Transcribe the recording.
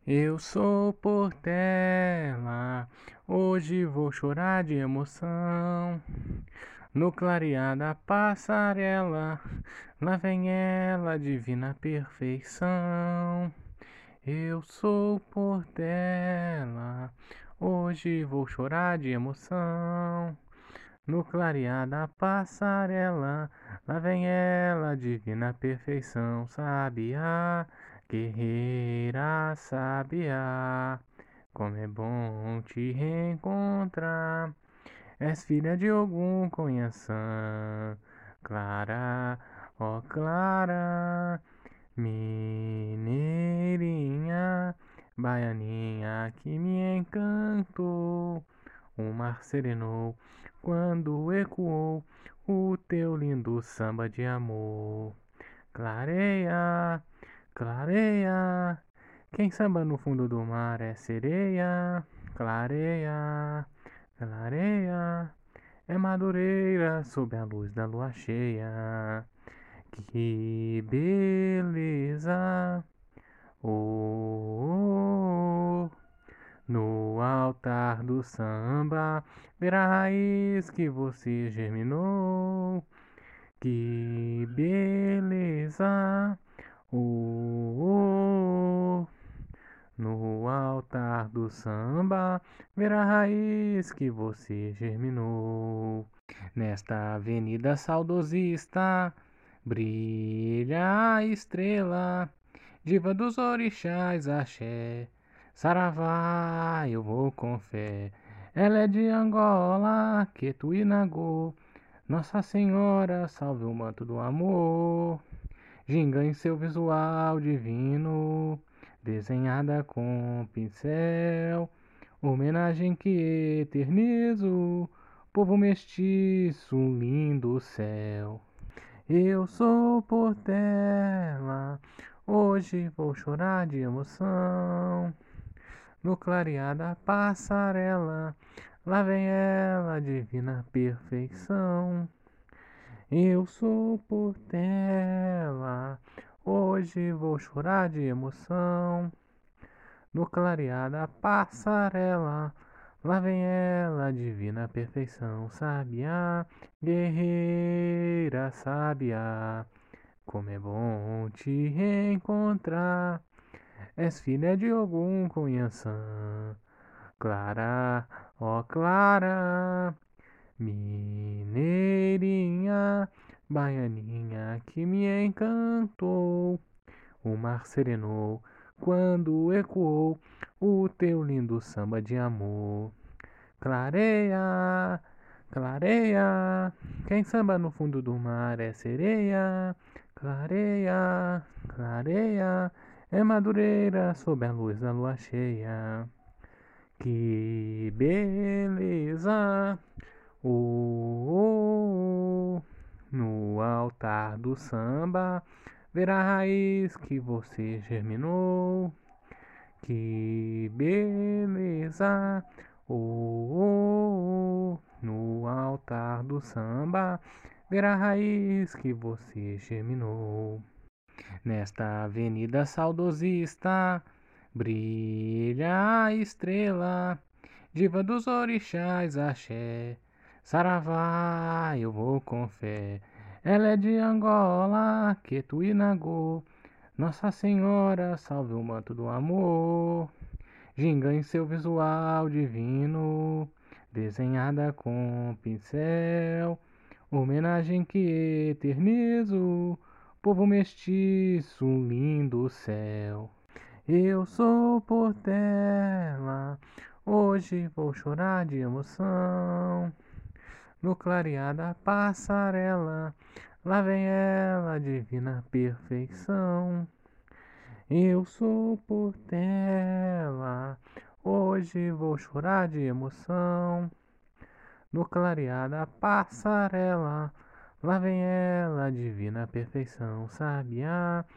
Eu sou Portela, hoje vou chorar de emoção. No clarear da passarela, lá vem ela, divina perfeição. Eu sou Portela, hoje vou chorar de emoção. No clarear da passarela, lá vem ela, divina perfeição, sabiá, guerreira, sabiá. Como é bom te reencontrar. És filha de Ogum, Conhaçã, Clara, ó Clara, mineirinha, baianinha que me encantou. O mar serenou quando ecoou o teu lindo samba de amor. Clareia, clareia, quem samba no fundo do mar é sereia. Clareia, clareia, é madureira sob a luz da lua cheia. Que beleza! Oh, oh, oh. No altar do samba, ver a raiz que você germinou. Que beleza! Oh, oh. No altar do samba, ver a raiz que você germinou. Nesta avenida saudosista, brilha a estrela, diva dos orixás, axé. Saravá, eu vou com fé. Ela é de Angola, Quetuinagô. Nossa Senhora, salve o manto do amor. Ginga em seu visual divino, desenhada com pincel. Homenagem que eternizo, povo mestiço, lindo céu. Eu sou Portela, hoje vou chorar de emoção. No clarear da passarela, lá vem ela, divina perfeição. Eu sou Portela, hoje vou chorar de emoção. No clarear da passarela, lá vem ela, divina perfeição, sabiá, guerreira, sabiá. Como é bom te reencontrar. És filha de Ogum, Conhaçã, Clara, ó Clara, mineirinha, baianinha que me encantou. O mar serenou quando ecoou o teu lindo samba de amor. Clareia, clareia, quem samba no fundo do mar é sereia. Clareia, clareia, é madureira sob a luz da lua cheia. Que beleza! Oh, oh, oh. No altar do samba, ver a raiz que você germinou. Que beleza! Oh, oh, oh. No altar do samba, ver a raiz que você germinou. Nesta avenida saudosista, brilha a estrela, diva dos orixás, axé. Saravá, eu vou com fé. Ela é de Angola, Quetuinagô. Nossa Senhora, salve o manto do amor. Ginga em seu visual divino, desenhada com pincel. Homenagem que eternizo, povo mestiço, lindo céu. Eu sou Portela, hoje vou chorar de emoção. No clarear da passarela, lá vem ela, divina perfeição. Eu sou Portela, hoje vou chorar de emoção. No clarear da passarela, lá vem ela, divina perfeição, sabiá.